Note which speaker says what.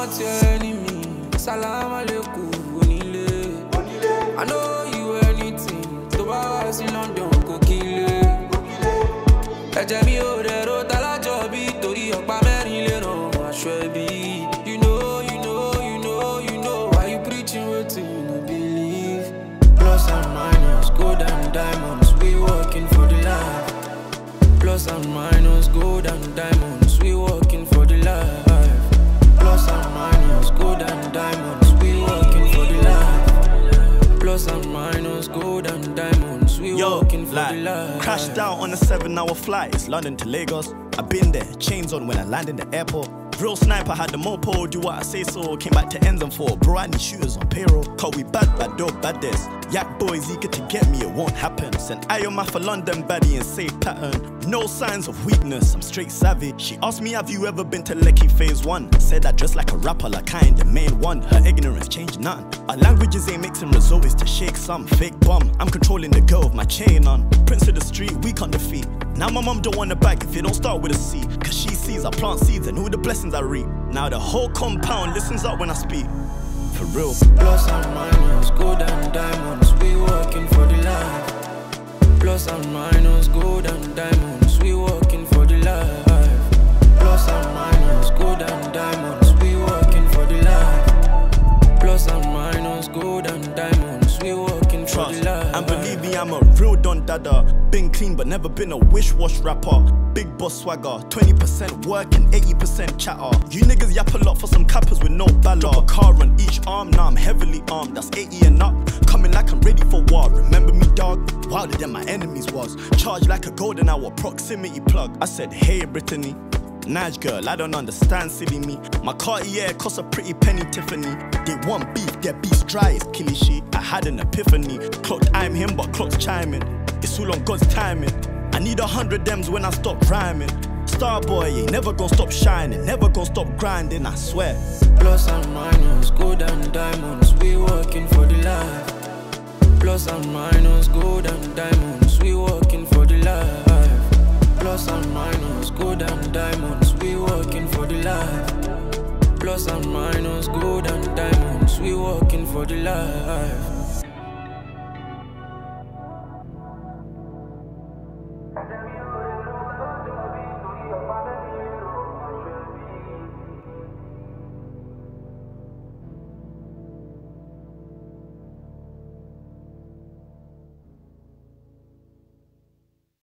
Speaker 1: not your enemy. Salam alaikum, Onile. I know you anything. To was in London, go kill it. Ejemi o de ro talajo bi tori opa merin le ran aso ebi. You know why you preaching wetin you no believe. Plus and minus, gold and diamonds, we working for the life. Plus and minus, gold and diamonds, we working for the life. Plus and minus, gold and diamonds, we working for the life. Plus and minus, gold and diamonds, we working for the life.
Speaker 2: Crashed out on a 7-hour flight, it's London to Lagos. I've been there, chains on when I land in the airport. Real sniper had the mopo, do what I say so. Came back to ends and 4, bro, I need shooters on payroll. Cause we bad dope, bad this. Yak boys eager to get me, it won't happen. Send Ioma for London baddie and safe pattern. No signs of weakness, I'm straight savvy. She asked me, have you ever been to Lekki phase 1? Said I dress like a rapper, like I ain't the main one. Her ignorance changed none. Our languages ain't mixing resolves to shake some fake bum. I'm controlling the girl with my chain on. Prince of the street, weak on the feet. Now my mom don't want to bag if you don't start with a C. Cause she sees I plant seeds and all the blessings I reap. Now the whole compound listens up when I speak. For real.
Speaker 1: Plus and minus, gold and diamonds, we working for the life. Plus and minus, gold and diamonds, we working for the life. Plus and minus, gold and diamonds, we working for the life. Plus and minus, gold and diamonds, we working for the life.
Speaker 2: And believe me, I'm a real Don Dada. Been clean but never been a wish-wash rapper. Big boss swagger, 20% work and 80% chatter. You niggas yap a lot for some cappers with no ballad. Drop a car on each arm, now I'm heavily armed. That's 80 and up, coming like I'm ready for war. Remember me, dog? Wilder than my enemies was. Charged like a golden hour proximity plug. I said, hey Brittany, nice girl, I don't understand, silly me. My Cartier costs a pretty penny Tiffany. They want beef, their beef's dry as Kilishi. I had an epiphany, clocked I'm him but clock's chiming. It's all on God's timing. I need 100 M's when I stop rhyming. Starboy ain't never gonna stop shining, never gonna stop grinding, I swear.
Speaker 1: Plus and minus, gold and diamonds, we working for the life. Plus and minus, gold and diamonds, we working for the life. Plus and minus, gold and diamonds, we working for the life. Plus and minus, gold and diamonds, we working for the life.